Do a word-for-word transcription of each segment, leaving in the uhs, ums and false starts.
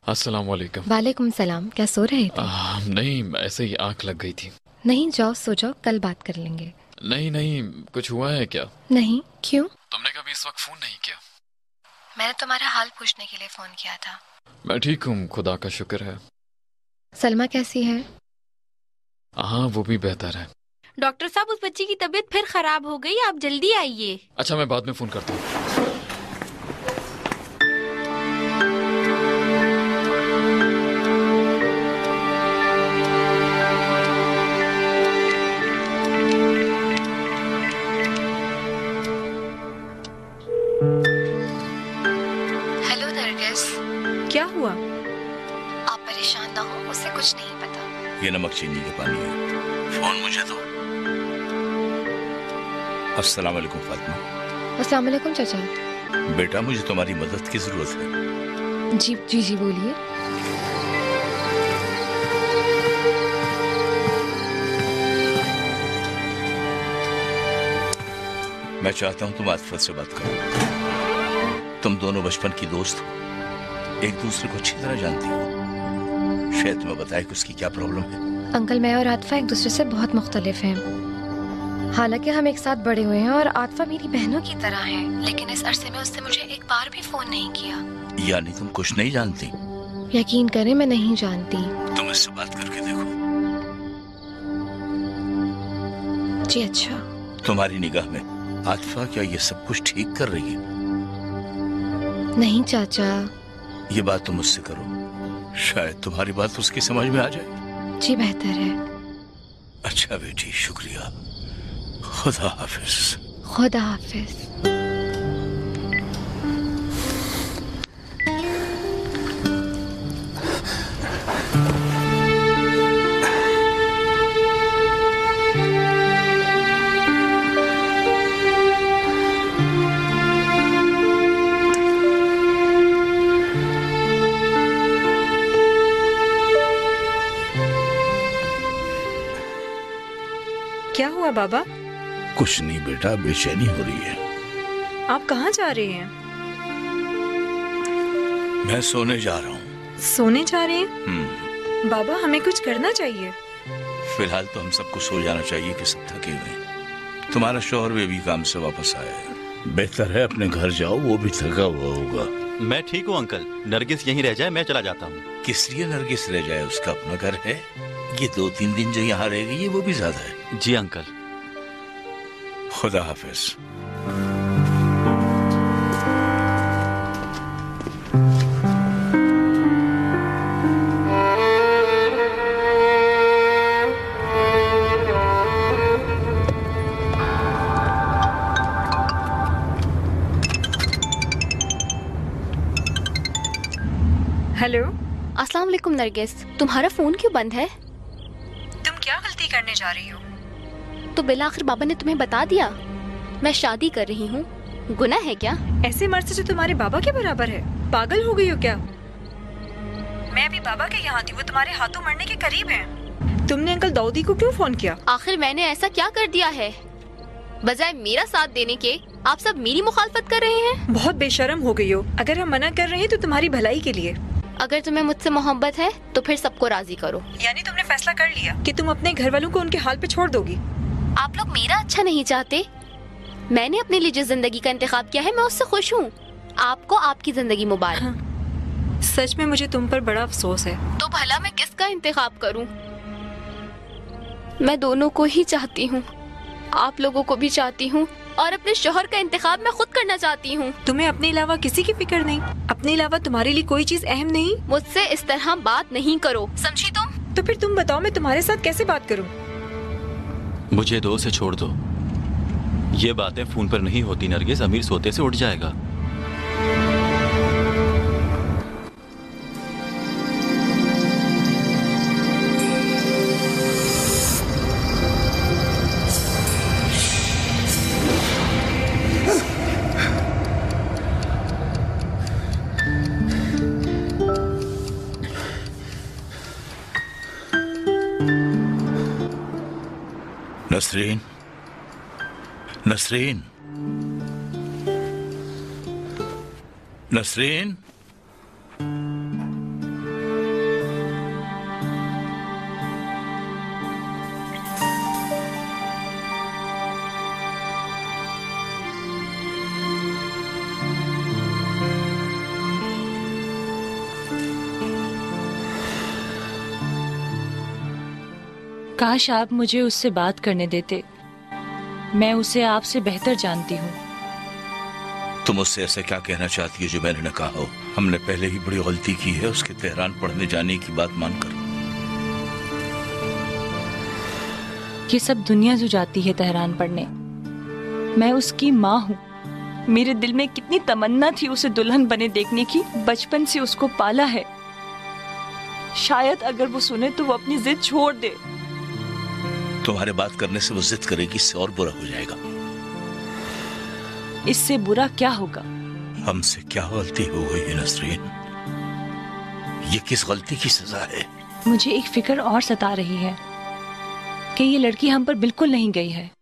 अस्सलाम वालेकुम। वालेकुम सलाम। क्या सो रहे थे? आ, नहीं, ऐसे ही आंख लग गई थी। नहीं, जाओ सो जाओ, कल बात कर लेंगे। नहीं नहीं, कुछ हुआ है क्या? नहीं, क्यों? तुमने कभी इस वक्त फोन नहीं किया। मैंने तुम्हारा हाल पूछने के लिए फोन किया था। मैं ठीक हूँ, खुदा का शुक्र है। सलमा कैसी है? हाँ, वो भी बेहतर है। डॉक्टर साहब, उस बच्ची की तबीयत फिर खराब हो गई, आप जल्दी आइए। अच्छा, मैं बाद में फोन करता हूँ। हेलो नरगिस। क्या हुआ? आप परेशान ना हो, उसे कुछ नहीं पता। ये नमक चीनी के पानी है। फोन मुझे दो। अस्सलाम वालेकुम फातिमा। अस्सलाम वालेकुम चाचा। बेटा, मुझे तुम्हारी मदद की जरूरत है। जी जी जी बोलिए। मैं चाहता हूँ तुम आतिफत से बात करो। तुम दोनों बचपन की दोस्त हो, एक दूसरे को अच्छी तरह जानती हो। शायद तुम्हें बताए कि उसकी क्या प्रॉब्लम है। अंकल, मैं और आतिफा एक दूसरे से बहुत मुख्तलिफ हैं। हालांकि हम एक साथ बड़े हुए हैं और आतिफा मेरी बहनों की तरह है, लेकिन इस अरसे में उसने मुझे एक बार भी फोन नहीं किया। यानी तुम कुछ नहीं जानती? यकीन करें, मैं नहीं जानती। तुम इससे बात करके देखो। जी अच्छा। तुम्हारी निगाह में आतिफा क्या ये सब कुछ ठीक कर रही है? नहीं चाचा। ये बात तुम मुझसे करो, शायद तुम्हारी बात उसकी समझ में आ जाए। जी बेहतर है। अच्छा बेटी, शुक्रिया। खुदा हाफिज। खुदा हाफिज। क्या हुआ बाबा? कुछ नहीं बेटा, बेचैनी हो रही है। आप कहाँ जा रहे हैं? मैं सोने जा रहा हूँ। सोने जा रहे हैं? हम्म। बाबा, हमें कुछ करना चाहिए। फिलहाल तो हम सबको सो जाना चाहिए कि सब थके हुए हैं। तुम्हारा शौहर भी अभी काम से वापस आया है। बेहतर है अपने घर जाओ, वो भी थका हुआ होगा। मैं ठीक हूँ अंकल, नरगिस यहीं रह जाए, मैं चला जाता हूँ। किस लिए नरगिस रह जाए? उसका अपना घर है। ये दो तीन दिन जो यहाँ रहेगी, ये वो भी ज्यादा है। जी अंकल। खुदा हाफिज। हेलो। अस्सलाम वालेकुम नरगिस, तुम्हारा फोन क्यों बंद है? तुम क्या गलती करने जा रही हो? तो बिल आखिर बाबा ने तुम्हें बता दिया मैं शादी कर रही हूँ, गुनाह है क्या? ऐसे मर्द से जो तुम्हारे बाबा के बराबर है, पागल हो गई हो क्या? मैं अभी बाबा के यहाँ थी, वो तुम्हारे हाथों मरने के करीब हैं। तुमने अंकल दाऊदी को क्यों फोन किया? आखिर मैंने ऐसा क्या कर दिया है? बजाय मेरा साथ देने के आप सब मेरी मुखालफत कर रहे हैं। बहुत बेशर्म हो गई हो। अगर हम मना कर रहे हैं तो तुम्हारी भलाई के लिए। अगर तुम्हें मुझसे मोहब्बत है तो फिर सबको राजी करो। यानी तुमने फैसला कर लिया कि तुम अपने घर वालों को उनके हाल पे छोड़ दोगी? आप लोग मेरा अच्छा नहीं चाहते। मैंने अपने लिए जिस जिंदगी का इंतखाब किया है, मैं उससे खुश हूँ। आपको आपकी जिंदगी मुबारक। हाँ। सच में मुझे तुम पर बड़ा अफसोस है। तो भला मैं किसका इंतखाब करूँ? मैं दोनों को ही चाहती हूँ, आप लोगों को भी चाहती हूँ, और अपने शोहर का इंतखाब मैं खुद करना चाहती हूँ। तुम्हें अपने अलावा किसी की फिक्र नहीं? अपने अलावा तुम्हारे लिए कोई चीज अहम नहीं? मुझसे इस तरह बात नहीं करो, समझी तुम? तो फिर तुम बताओ, मैं तुम्हारे साथ कैसे बात करूँ? मुझे दो से छोड़ दो। ये बातें फोन पर नहीं होती नरगिस, अमीर सोते से उठ जाएगा। नसरीन, नसरीन, नसरीन, काश आप मुझे उससे बात करने देते। मैं उसे आपसे बेहतर जानती हूँ। तुम उससे ऐसा क्या कहना चाहती हो जो मैंने न कहा हो? हमने पहले ही बड़ी गलती की है उसके तेहरान पढ़ने जाने की बात मानकर। ये सब दुनिया जो जाती है तेहरान पढ़ने। मैं उसकी माँ हूँ। मेरे दिल में कितनी तमन्ना थी उसे दुल्हन बने देखने की। बचपन से उसको पाला है। शायद अगर वो सुने तो वो अपनी जिद छोड़ दे। तुम्हारे बात करने से वो जिद करेगी, इससे और बुरा हो जाएगा। इससे बुरा क्या होगा? हमसे क्या गलती हो गई है नसरीन? ये किस गलती की सजा है? मुझे एक फिक्र और सता रही है कि ये लड़की हम पर बिल्कुल नहीं गई है।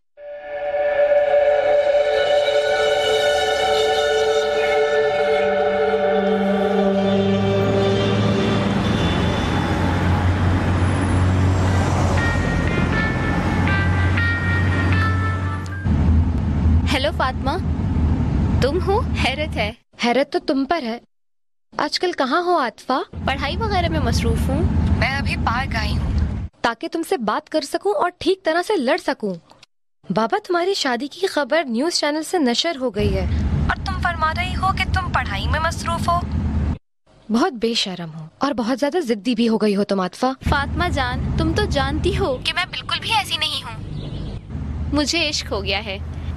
हेलो फातिमा, तुम हो? हैरत है। हैरत तो तुम पर है। आजकल कहाँ हो आतिफा? पढ़ाई वगैरह में मसरूफ हूँ। मैं अभी पार्क आई हूँ ताकि तुमसे बात कर सकूं और ठीक तरह से लड़ सकूं। बाबा, तुम्हारी शादी की खबर न्यूज चैनल से नशर हो गई है और तुम फरमा रही हो कि तुम पढ़ाई में मसरूफ हो। बहुत बेशर्म हो और बहुत ज्यादा जिद्दी भी हो गई हो तुम आतिफा। फातिमा जान, तुम तो जानती हो कि मैं बिल्कुल भी ऐसी नहीं हूँ। मुझे इश्क हो गया है।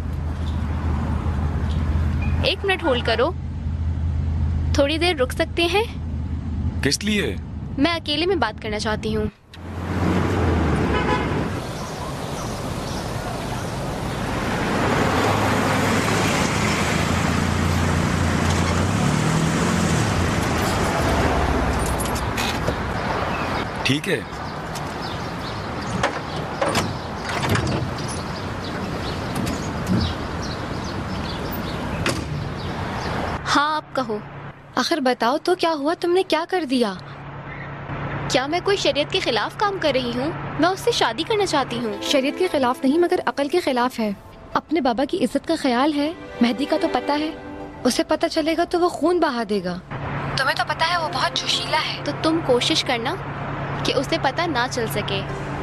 एक मिनट होल्ड करो। थोड़ी देर रुक सकते हैं? किस लिए? मैं अकेले में बात करना चाहती हूँ। ठीक है। हाँ, आप कहो। आखिर बताओ तो क्या हुआ? तुमने क्या कर दिया? क्या मैं कोई शरीयत के खिलाफ काम कर रही हूँ? मैं उससे शादी करना चाहती हूँ। शरीयत के खिलाफ नहीं मगर अकल के खिलाफ है। अपने बाबा की इज्जत का ख्याल है। मेहदी का तो पता है, उसे पता चलेगा तो वो खून बहा देगा। तुम्हें तो पता है वो बहुत जोशीला है। तो तुम कोशिश करना कि उसे पता ना चल सके।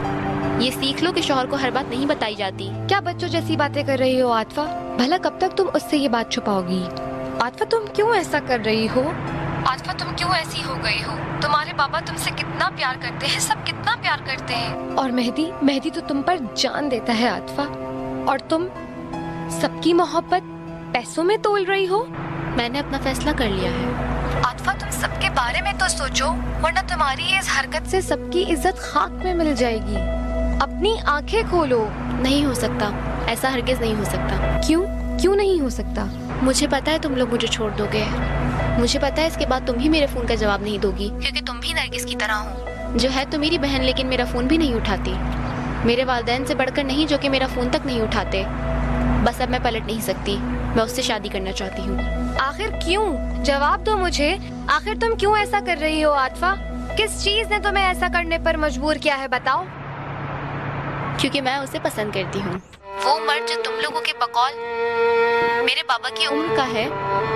ये सीख लो कि शौहर को हर बात नहीं बताई जाती। क्या बच्चों जैसी बातें कर रही हो आतिफा? भला कब तक तुम उससे ये बात छुपाओगी? आतिफा, तुम क्यों ऐसा कर रही हो? आतिफा, तुम क्यों ऐसी हो गई हो? तुम्हारे बाबा तुमसे कितना प्यार करते हैं, सब कितना प्यार करते हैं। और मेहदी मेहदी तो तुम पर जान देता है आतिफा। और तुम सबकी मोहब्बत पैसों में तोल रही हो। मैंने अपना फैसला कर लिया है। आतिफा, तुम सबके बारे में तो सोचो, वरना तुम्हारी इस हरकत से सबकी इज्जत खाक में मिल जाएगी। अपनी आंखें खोलो। नहीं हो सकता, ऐसा हरगिज नहीं हो सकता। क्यों क्यों नहीं हो सकता? मुझे पता है तुम लोग मुझे छोड़ दोगे। मुझे पता है इसके बाद तुम भी मेरे फोन का जवाब नहीं दोगी, क्योंकि तुम भी नरगिस की तरह हो, जो है तो मेरी बहन लेकिन मेरा फोन भी नहीं उठाती। मेरे वालिदैन से बढ़कर नहीं, जो कि मेरा फोन तक नहीं उठाते। बस अब मैं पलट नहीं सकती। मैं उससे शादी करना चाहती हूँ। आखिर क्यों? जवाब दो मुझे। आखिर तुम क्यों ऐसा कर रही हो आतिफा? किस चीज ने तुम्हें ऐसा करने पर मजबूर किया है, बताओ। क्योंकि मैं उसे पसंद करती हूँ। वो मर्द जो तुम लोगों के बकौल मेरे बाबा की उम्र का है,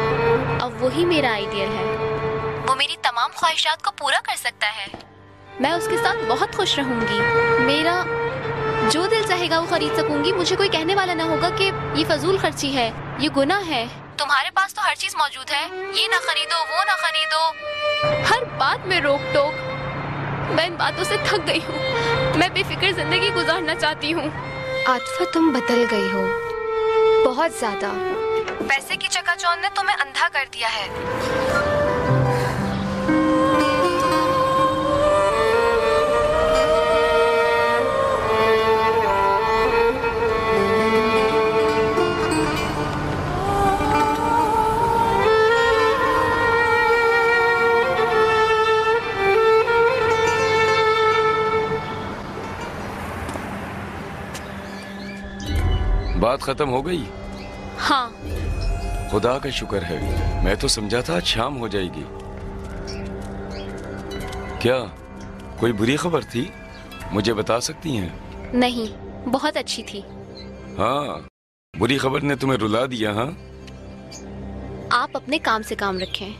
अब वही मेरा आइडियल है। वो मेरी तमाम ख्वाहिशात को पूरा कर सकता है। मैं उसके साथ बहुत खुश रहूंगी। मेरा जो दिल चाहेगा वो खरीद सकूंगी। मुझे कोई कहने वाला ना होगा कि ये फजूल खर्ची है, ये गुनाह है। तुम्हारे पास तो हर चीज मौजूद है, ये ना खरीदो, वो ना खरीदो, हर बात में रोक टोक। मैं इन बातों से थक गई हूँ। मैं बेफिक्र जिंदगी गुजारना चाहती हूँ। आतिफा, तुम बदल गई हो बहुत ज्यादा। पैसे की चकाचौंध ने तुम्हें अंधा कर दिया है। बात खत्म हो गई? हाँ। खुदा का शुक्र है। मैं तो समझा था आज शाम हो जाएगी। क्या कोई बुरी खबर थी? मुझे बता सकती हैं? नहीं, बहुत अच्छी थी। हाँ, बुरी खबर ने तुम्हें रुला दिया। हाँ, आप अपने काम से काम रखें।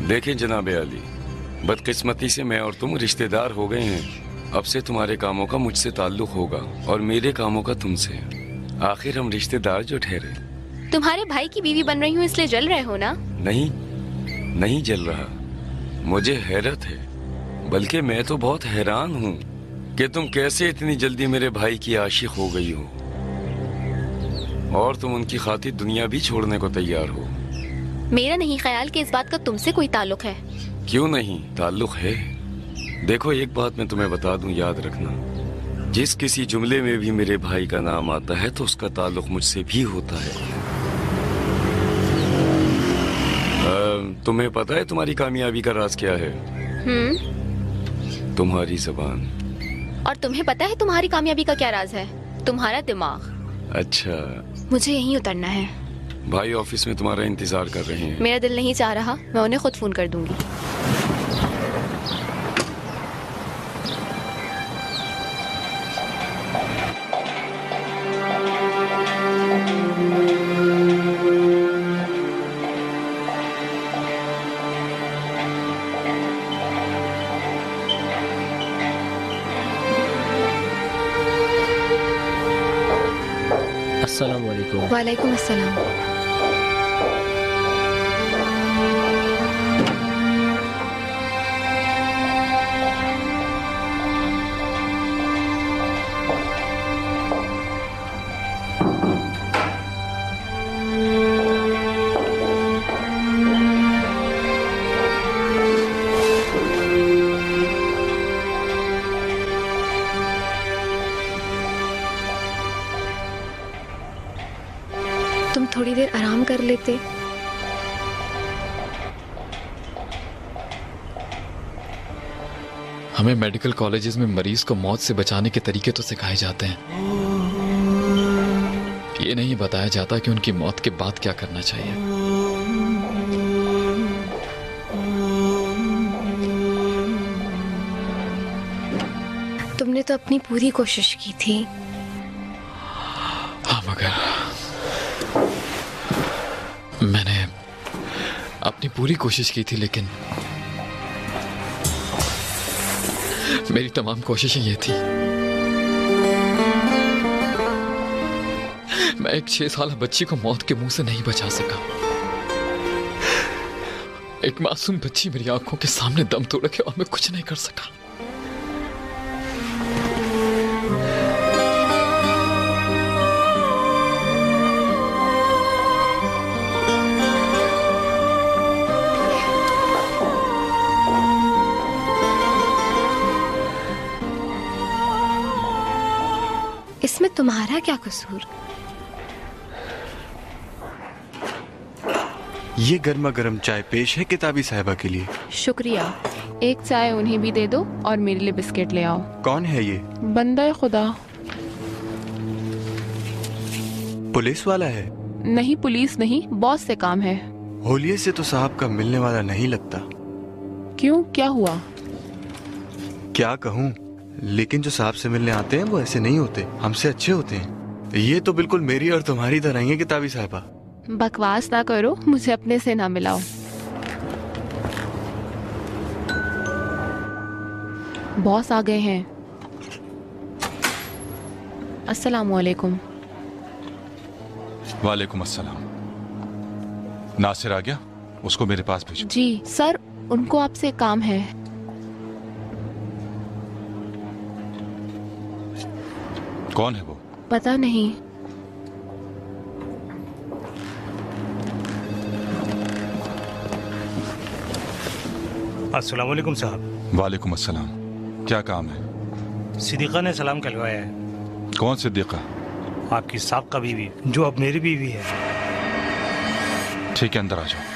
देखें जनाबे अली, बदकिस्मती से मैं और तुम रिश्तेदार हो गए हैं। अब से तुम्हारे कामों का मुझसे ताल्लुक होगा और मेरे कामों का तुमसे। आखिर हम रिश्तेदार जो ठहरे। तुम्हारे भाई की बीवी बन रही हूँ इसलिए जल रहे हो ना? नहीं, नहीं जल रहा। मुझे हैरत है, बल्कि मैं तो बहुत हैरान हूँ कि तुम कैसे इतनी जल्दी मेरे भाई की आशिक हो गई हो और तुम उनकी खातिर दुनिया भी छोड़ने को तैयार हो। मेरा नहीं ख्याल कि इस बात का तुमसे कोई ताल्लुक है। क्यों नहीं, ताल्लुक है। देखो एक बात मैं तुम्हें बता दूं, याद रखना, जिस किसी जुमले में भी मेरे भाई का नाम आता है तो उसका ताल्लुक मुझसे भी होता है। आ, तुम्हें पता है तुम्हारी कामयाबी का राज क्या है? हम्म। तुम्हारी जबान। और तुम्हें पता है तुम्हारी कामयाबी का क्या राज है? तुम्हारा दिमाग। अच्छा, मुझे यहीं उतरना है। भाई ऑफिस में तुम्हारा इंतजार कर रहे हैं। मेरा दिल नहीं चाह रहा, मैं उन्हें खुद फोन कर दूंगी। अस्सलाम वालेकुम। वालेकुम अस्सलाम। तुम थोड़ी देर आराम कर लेते। हमें मेडिकल कॉलेजेस में मरीज को मौत से बचाने के तरीके तो सिखाए जाते हैं, ये नहीं बताया जाता कि उनकी मौत के बाद क्या करना चाहिए। तुमने तो अपनी पूरी कोशिश की थी। हाँ, मगर मैंने अपनी पूरी कोशिश की थी, लेकिन मेरी तमाम कोशिशें ये थी। मैं एक छह साल बच्ची को मौत के मुंह से नहीं बचा सका। एक मासूम बच्ची मेरी आंखों के सामने दम तोड़ के और मैं कुछ नहीं कर सका। इसमें तुम्हारा क्या कसूर? ये गर्मा गर्म चाय पेश है किताबी साहिबा के लिए। शुक्रिया। एक चाय उन्हें भी दे दो और मेरे लिए बिस्किट ले आओ। कौन है ये? बंदा खुदा। पुलिस वाला है? नहीं, पुलिस नहीं, बॉस से काम है। होलिये से तो साहब का मिलने वाला नहीं लगता। क्यों, क्या हुआ? क्या कहूँ, लेकिन जो साहब से मिलने आते हैं वो ऐसे नहीं होते, हमसे अच्छे होते हैं। ये तो बिल्कुल मेरी और तुम्हारी तरह ही है किताबी साहिबा। बकवास ना करो, मुझे अपने से ना मिलाओ। बॉस आ गए हैं। अस्सलाम वालेकुम। वालेकुम अस्सलाम। नासिर आ गया? उसको मेरे पास भेजो। जी सर, उनको आपसे काम है। कौन है वो? पता नहीं। अस्सलाम वालेकुम साहब। वालेकुम अस्सलाम। क्या काम है? सिद्दीक़ा ने सलाम कहलवाया है। कौन सिद्दीक़ा? आपकी साबका बीवी, जो अब मेरी बीवी है। ठीक है, अंदर आ जाओ।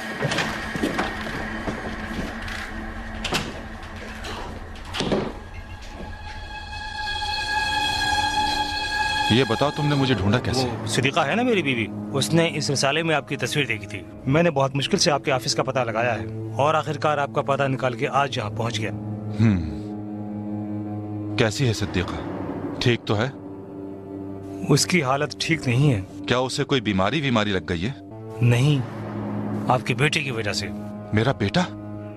ये बताओ, तुमने मुझे ढूंढा कैसे? वो सिद्दीक़ा है ना मेरी बीवी, उसने इस रिसाले में आपकी तस्वीर देखी थी। मैंने बहुत मुश्किल से आपके ऑफिस का पता लगाया है और आखिरकार आपका पता निकाल के आज यहाँ पहुँच गया। हम्म, कैसी है सिद्दीक़ा? ठीक तो है? उसकी हालत ठीक नहीं है। क्या उसे कोई बीमारी बीमारी लग गई है? नहीं, आपके बेटे की वजह से। मेरा बेटा?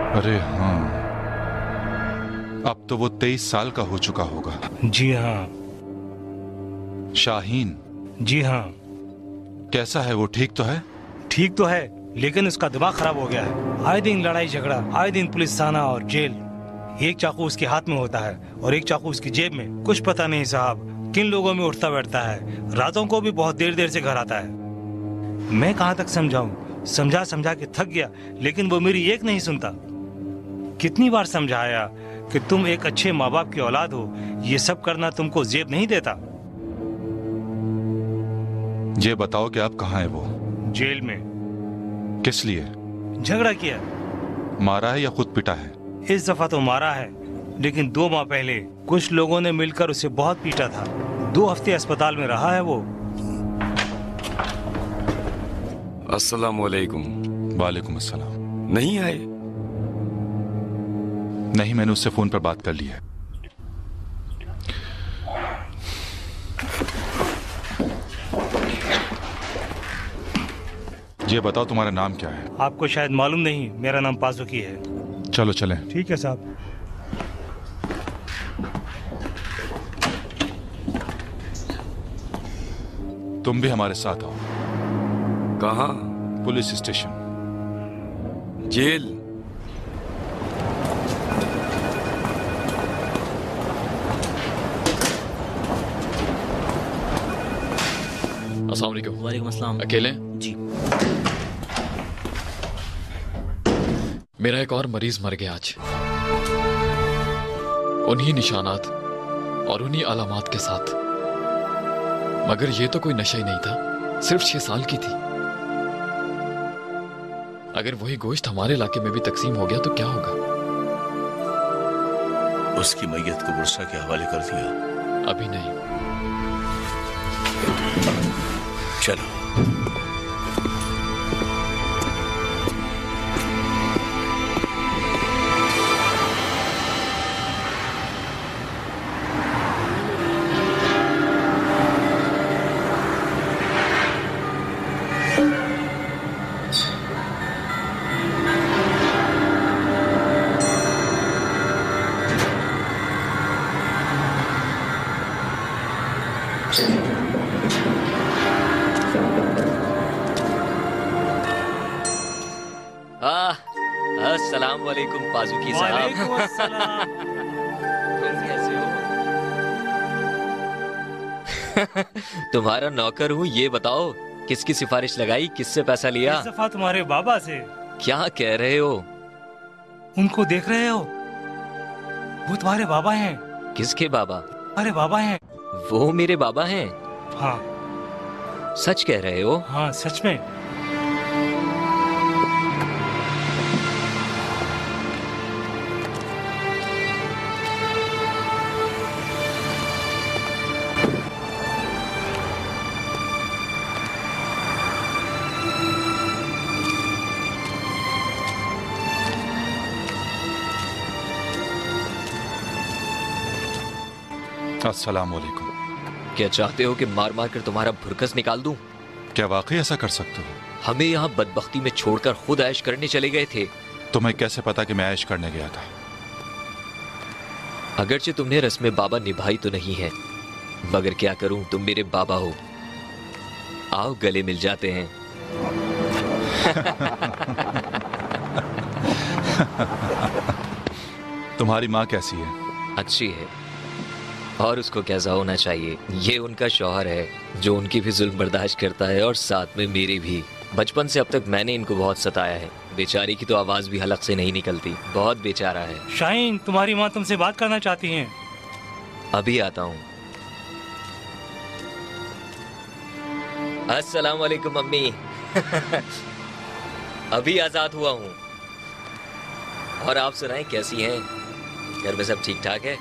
अरे हाँ, अब तो वो तेईस साल का हो चुका होगा। जी हाँ। शाहीन? जी हाँ। कैसा है वो, ठीक तो है? ठीक तो है, लेकिन उसका दिमाग खराब हो गया है। आए दिन लड़ाई झगड़ा, आए दिन पुलिस थाना और जेल। एक चाकू उसके हाथ में होता है और एक चाकू उसकी जेब में। कुछ पता नहीं साहब किन लोगों में उठता बैठता है। रातों को भी बहुत देर देर से घर आता है। मैं कहाँ तक समझाऊं, समझा समझा के थक गया, लेकिन वो मेरी एक नहीं सुनता। कितनी बार समझाया कि तुम एक अच्छे माँ बाप की औलाद हो, ये सब करना तुमको जेब नहीं देता। ये बताओ कि अब कहाँ है वो? जेल में। किस लिए? झगड़ा किया। मारा है या खुद पिटा है? इस दफा तो मारा है, लेकिन दो माह पहले कुछ लोगों ने मिलकर उसे बहुत पीटा था। दो हफ्ते अस्पताल में रहा है वो। अस्सलाम वालेकुम। वालेकुम अस्सलाम। नहीं आए? नहीं, मैंने उससे फोन पर बात कर ली है। ये बताओ तुम्हारा नाम क्या है? आपको शायद मालूम नहीं, मेरा नाम पाजुकी है। चलो चलें। ठीक है साहब। तुम भी हमारे साथ आओ। कहाँ? Police station. जेल? अस्सलाम वालेकुम। वालेकुम अस्सलाम। अकेले? जी। मेरा एक और मरीज मर गया आज, उन्हीं निशानात और उन्हीं अलामात के साथ। मगर ये तो कोई नशा ही नहीं था, सिर्फ छह साल की थी। अगर वही गोश्त हमारे इलाके में भी तकसीम हो गया तो क्या होगा? उसकी मैयत को बुरसा के हवाले कर दिया? अभी नहीं। चलो। अस्सलाम वालेकुम पाजुकी साहब। वालेकुम अस्सलाम। कैसे हो? तुम्हारा नौकर हूँ, ये बताओ किसकी सिफारिश लगाई, किससे पैसा लिया? इस दफा तुम्हारे बाबा से। क्या कह रहे हो? उनको देख रहे हो? वो तुम्हारे बाबा हैं। किसके बाबा? अरे बाबा हैं। वो मेरे बाबा हैं? हाँ। सच कह रहे हो? हाँ सच में। अस्सलाम वालेकुम। क्या चाहते हो कि मार मार कर तुम्हारा भुरकस निकाल दूं? क्या वाकई ऐसा कर सकते हो? हमें यहाँ बदबख्ती में छोड़कर खुद ऐश करने चले गए थे। तुम्हें कैसे पता कि मैं ऐश करने गया था? अगरचे तुमने रस्म बाबा निभाई तो नहीं है, मगर क्या करूं, तुम मेरे बाबा हो। आओ गले मिल जाते हैं। तुम्हारी माँ कैसी है? अच्छी है, और उसको कैसा होना चाहिए। ये उनका शौहर है जो उनकी भी जुल्म बर्दाश्त करता है और साथ में मेरी भी। बचपन से अब तक मैंने इनको बहुत सताया है। बेचारी की तो आवाज भी हलक से नहीं निकलती, बहुत बेचारा है। शाहीन, तुम्हारी माँ तुमसे बात करना चाहती हैं। अभी आता हूँ। अस्सलाम वालेकुम मम्मी। अभी आजाद हुआ हूँ। और आप सुनाएं, कैसी हैं? घर में सब ठीक ठाक है?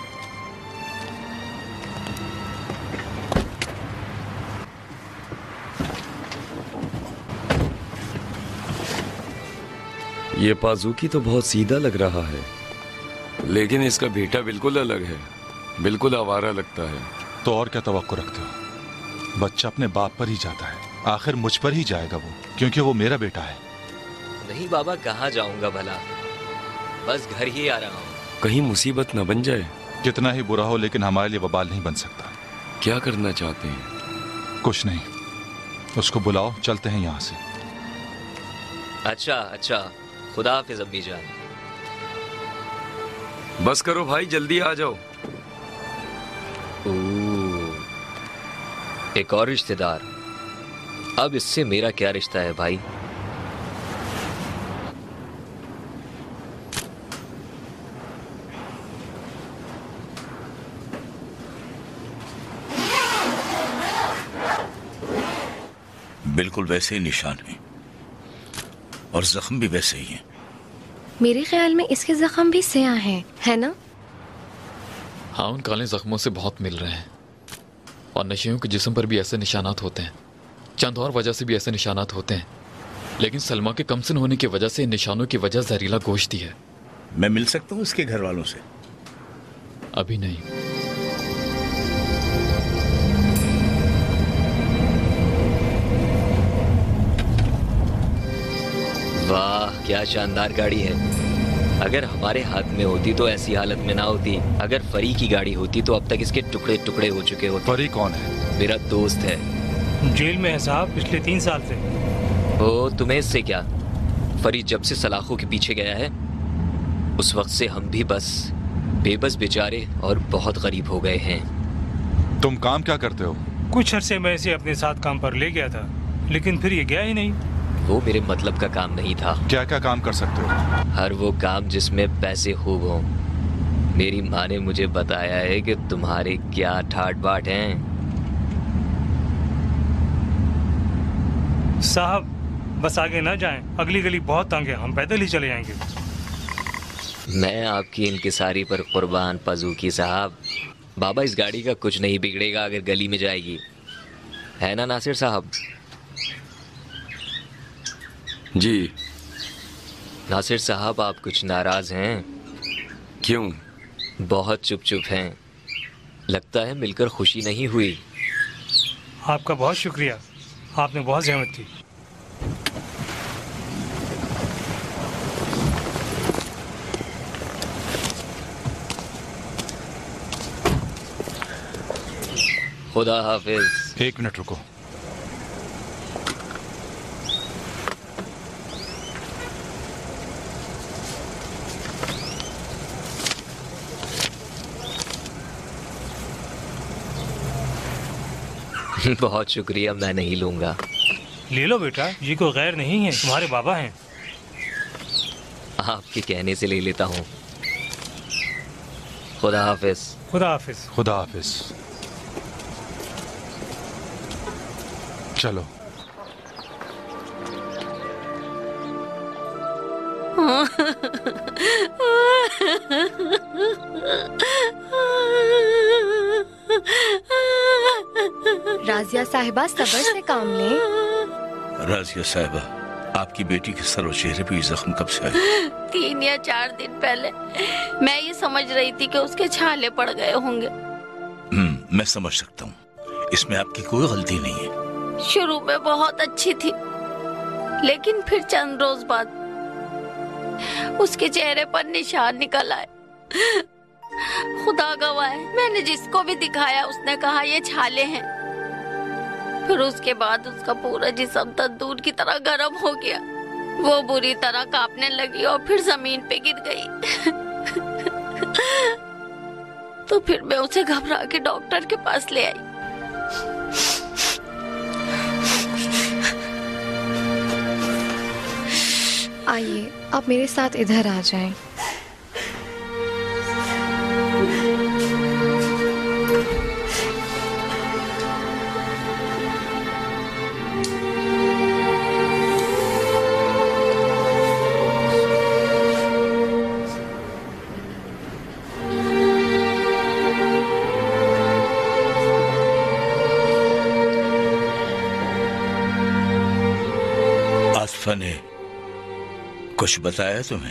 ये पाजुकी तो बहुत सीधा लग रहा है, लेकिन इसका बेटा बिल्कुल अलग है, बिल्कुल आवारा लगता है। तो और क्या तवक्को रखते हो? बच्चा अपने बाप पर ही जाता है, आखिर मुझ पर ही जाएगा वो, क्योंकि वो मेरा बेटा है। नहीं बाबा, कहाँ जाऊंगा भला? बस घर ही आ रहा हूँ। कहीं मुसीबत न बन जाए। कितना ही बुरा हो लेकिन हमारे लिए वबाल नहीं बन सकता। क्या करना चाहते हैं? कुछ नहीं, उसको बुलाओ, चलते हैं यहाँ से। अच्छा अच्छा, खुदा हाफिज अम्मी जान। बस करो भाई, जल्दी आ जाओ। एक और रिश्तेदार। अब इससे मेरा क्या रिश्ता है भाई? बिल्कुल वैसे ही निशान हैं और जख्म भी वैसे ही हैं। मेरे ख्याल में इसके जख्म भी स्याह हैं, है ना? हाँ, उन काले जख्मों से बहुत मिल रहे हैं और नशेयों के जिस्म पर भी ऐसे निशानात होते हैं। चंद और वजह से भी ऐसे निशानात होते हैं, लेकिन सलमा के कमसिन होने की वजह से इन निशानों की वजह जहरीला गोश्त ही है। मैं मिल सकता हूँ इसके घर वालों से? अभी नहीं। वाह, क्या शानदार गाड़ी है। अगर हमारे हाथ में होती तो ऐसी हालत में ना होती। अगर फरी की गाड़ी होती तो अब तक इसके टुकड़े टुकड़े हो चुके होते। फरी कौन है? मेरा दोस्त है, जेल में है साहब पिछले तीन साल से। ओ, तुम्हें इससे क्या? फरी जब से सलाखों के पीछे गया है उस वक्त से हम भी बस बेबस बेचारे और बहुत गरीब हो गए हैं। तुम काम क्या करते हो? कुछ अरसे मैं इसे अपने साथ काम पर ले गया था, लेकिन फिर ये गया ही नहीं। वो मेरे मतलब का काम नहीं था। क्या क्या काम कर सकते हो? हर वो काम जिसमें पैसे खूब हों। मेरी माँ ने मुझे बताया है कि तुम्हारे क्या ठाट बाट हैं। साहब बस आगे ना जाएं, अगली गली बहुत तंग है, हम पैदल ही चले जाएंगे। मैं आपकी इंकिसारी पर कुर्बान पजूकी साहब। बाबा, इस गाड़ी का कुछ नहीं बिगड़ेगा अगर गली में जाएगी, है ना नासिर साहब? जी। नासिर साहब, आप कुछ नाराज हैं? क्यों? बहुत चुप चुप हैं। लगता है मिलकर खुशी नहीं हुई। आपका बहुत शुक्रिया, आपने बहुत जहमत की। खुदा हाफिज। एक मिनट रुको। बहुत शुक्रिया, मैं नहीं लूंगा। ले लो बेटा, ये कोई गैर नहीं है, तुम्हारे बाबा हैं। आपके कहने से ले लेता हूँ। खुदा हाफिज। खुदा हाफिज। खुदा हाफिज। चलो। राजिया साहिबा, सब्र से काम लें। राजिया साहिबा, आपकी बेटी के सर और चेहरे पे जख्म कब से आए? तीन या चार दिन पहले। मैं ये समझ रही थी कि उसके छाले पड़ गए होंगे। हम्म, मैं समझ सकता हूँ, इसमें आपकी कोई गलती नहीं है। शुरू में बहुत अच्छी थी, लेकिन फिर चंद रोज बाद उसके चेहरे पर निशान निकल आए। खुदा गवाह है, मैंने जिसको भी दिखाया उसने कहा ये छाले हैं। फिर उसके बाद उसका पूरा जिस्म तंदूर की तरह गर्म हो गया। वो बुरी तरह कांपने लगी और फिर जमीन पे गिर गई। तो फिर मैं उसे घबरा के डॉक्टर के पास ले आई। आइए, आप मेरे साथ इधर आ जाएं। आसफा ने कुछ बताया तुम्हें?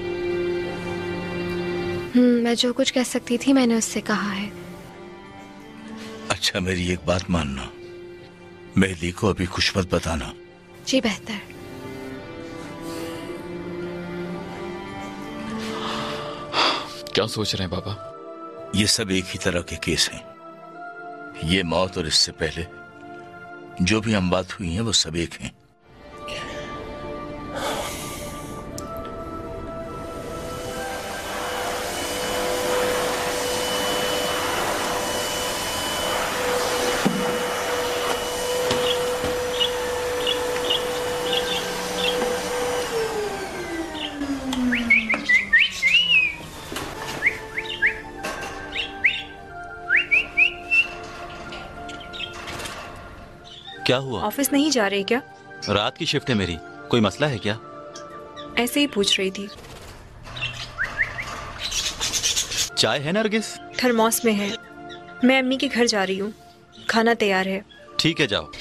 हम्म, मैं जो कुछ कह सकती थी मैंने उससे कहा है। अच्छा, मेरी एक बात मानना, मेहदी को अभी कुछ मत बताना। जी बेहतर। क्या सोच रहे हैं बाबा? ये सब एक ही तरह के केस हैं। ये मौत और इससे पहले जो भी हम बात हुई है वो सब एक हैं। क्या हुआ? ऑफिस नहीं जा रही क्या? रात की शिफ्ट है मेरी, कोई मसला है क्या? ऐसे ही पूछ रही थी। चाय है नरगिस? थर्मोस में है। मैं अम्मी के घर जा रही हूँ, खाना तैयार है। ठीक है जाओ।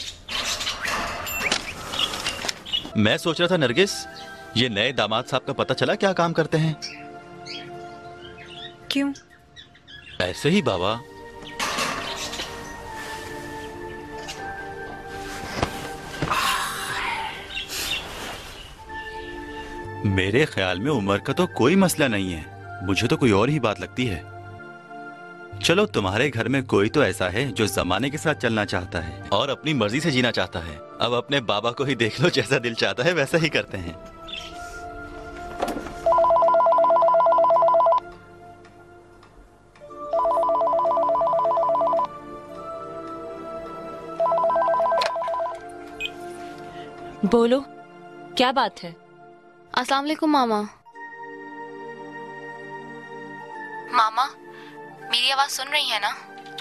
मैं सोच रहा था नरगिस, ये नए दामाद साहब का पता चला क्या काम करते हैं? क्यों? ऐसे ही बाबा। मेरे ख्याल में उम्र का तो कोई मसला नहीं है, मुझे तो कोई और ही बात लगती है। चलो तुम्हारे घर में कोई तो ऐसा है जो जमाने के साथ चलना चाहता है और अपनी मर्जी से जीना चाहता है। अब अपने बाबा को ही देख लो, जैसा दिल चाहता है वैसा ही करते हैं। बोलो, क्या बात है? अस्सलाम वालेकुम मामा। मामा, मेरी आवाज सुन रही है ना?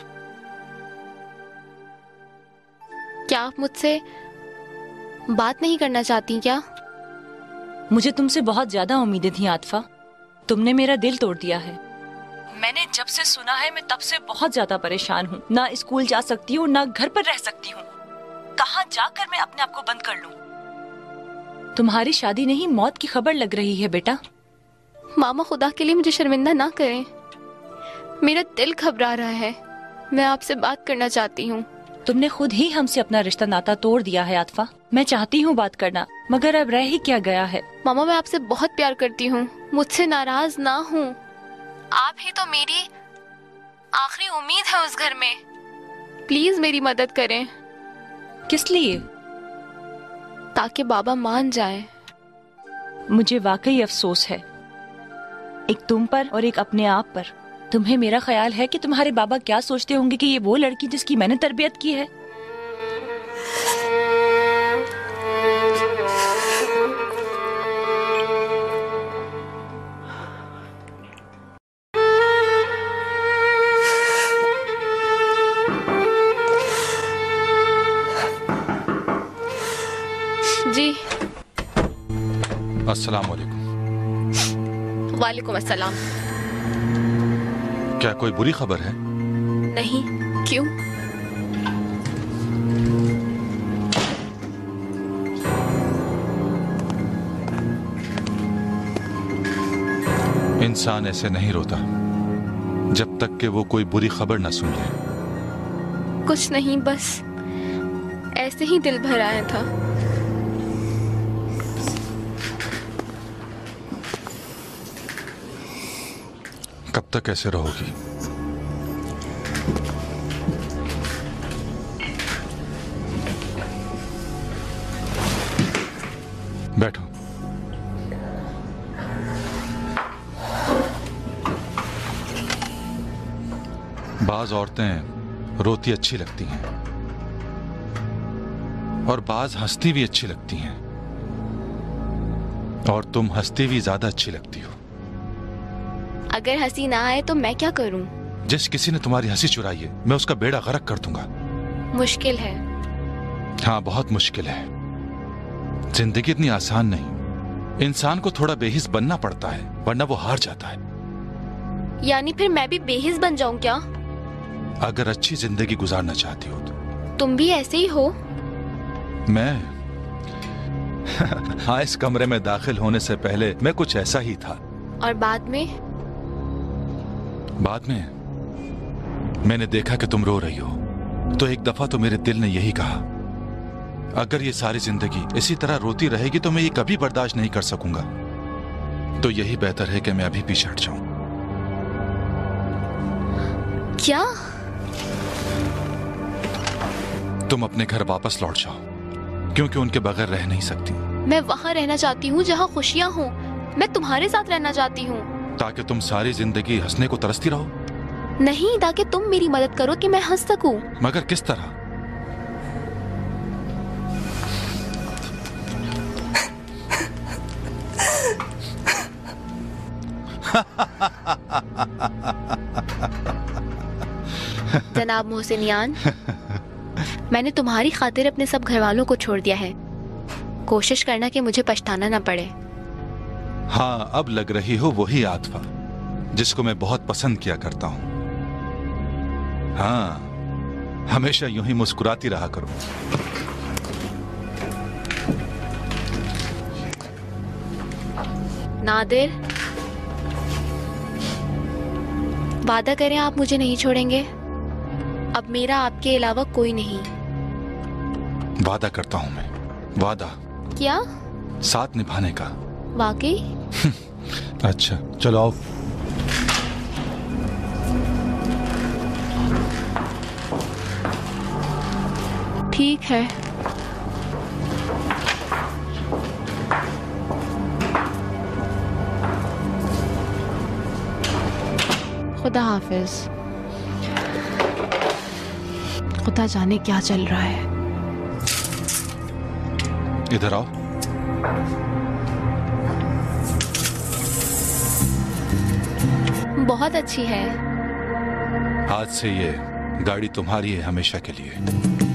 क्या आप मुझसे बात नहीं करना चाहती क्या? मुझे तुमसे बहुत ज्यादा उम्मीदें थी आतिफा, तुमने मेरा दिल तोड़ दिया है। मैंने जब से सुना है मैं तब से बहुत ज्यादा परेशान हूँ। ना स्कूल जा सकती हूँ, ना घर पर रह सकती हूँ। कहाँ जाकर मैं अपने आप को बंद कर लूँ? तुम्हारी शादी नहीं, मौत की खबर लग रही है बेटा। मामा, खुदा के लिए मुझे शर्मिंदा ना करें, मेरा दिल घबरा रहा है। मैं आपसे बात करना चाहती हूँ। तुमने खुद ही हमसे अपना रिश्ता नाता तोड़ दिया है आतिफा। मैं चाहती हूँ बात करना, मगर अब रह ही क्या गया है। मामा, मैं आपसे बहुत प्यार करती हूँ, मुझसे नाराज ना हूँ। आप ही तो मेरी आखिरी उम्मीद है उस घर में। प्लीज मेरी मदद करें। किस लिए? ताकि बाबा मान जाए। मुझे वाकई अफसोस है, एक तुम पर और एक अपने आप पर। तुम्हें मेरा ख्याल है कि तुम्हारे बाबा क्या सोचते होंगे कि ये वो लड़की जिसकी मैंने तरबियत की है। जी। अस्सलाम वालेकुम। वालेकुम अस्सलाम। क्या कोई बुरी खबर है? नहीं, क्यों? इंसान ऐसे नहीं रोता जब तक कि वो कोई बुरी खबर ना सुन ले। कुछ नहीं, बस ऐसे ही दिल भर आया था। कब तक ऐसे रहोगी? बैठो। बाज औरतें रोती अच्छी लगती हैं और बाज हंसती भी अच्छी लगती हैं, और तुम हंसती भी ज्यादा अच्छी लगती हो। अगर हंसी ना आए तो मैं क्या करूं? जिस किसी ने तुम्हारी हंसी चुराई है, मैं उसका बेड़ा गर्क कर दूंगा। मुश्किल है। हाँ, बहुत मुश्किल है। जिंदगी इतनी आसान नहीं, इंसान को थोड़ा बेहिस बनना पड़ता है, वरना वो हार जाता है। यानी फिर मैं भी बेहिस बन जाऊं क्या? अगर अच्छी जिंदगी गुजारना चाहती हो तो। तुम भी ऐसे ही हो? मैं हाँ, इस कमरे में दाखिल होने से पहले मैं कुछ ऐसा ही था। और बाद में? बाद में मैंने देखा कि तुम रो रही हो, तो एक दफा तो मेरे दिल ने यही कहा, अगर ये सारी जिंदगी इसी तरह रोती रहेगी तो मैं ये कभी बर्दाश्त नहीं कर सकूंगा। तो यही बेहतर है कि मैं अभी पीछे हट जाऊं। क्या? तुम अपने घर वापस लौट जाओ, क्योंकि उनके बगैर रह नहीं सकती। मैं वहाँ रहना चाहती हूँ जहाँ खुशियाँ हों। मैं तुम्हारे साथ रहना चाहती हूँ। ताकि तुम सारी जिंदगी हंसने को तरसती रहो? नहीं, ताकि तुम मेरी मदद करो कि मैं हंस सकूं। मगर किस तरह? जनाब मोहसिनियान, मैंने तुम्हारी खातिर अपने सब घर वालों को छोड़ दिया है। कोशिश करना कि मुझे पछताना ना पड़े। हाँ, अब लग रही हो वही आतफा जिसको मैं बहुत पसंद किया करता हूँ। हाँ, हमेशा यूं ही मुस्कुराती रहा करो। नादिर, वादा करें आप मुझे नहीं छोड़ेंगे। अब मेरा आपके अलावा कोई नहीं। वादा करता हूं मैं, वादा। क्या? साथ निभाने का। वाकई? अच्छा, चलो आओ। ठीक है। खुदा हाफिज। खुदा जाने क्या चल रहा है। इधर आओ। बहुत अच्छी है। आज से ये गाड़ी तुम्हारी है हमेशा के लिए।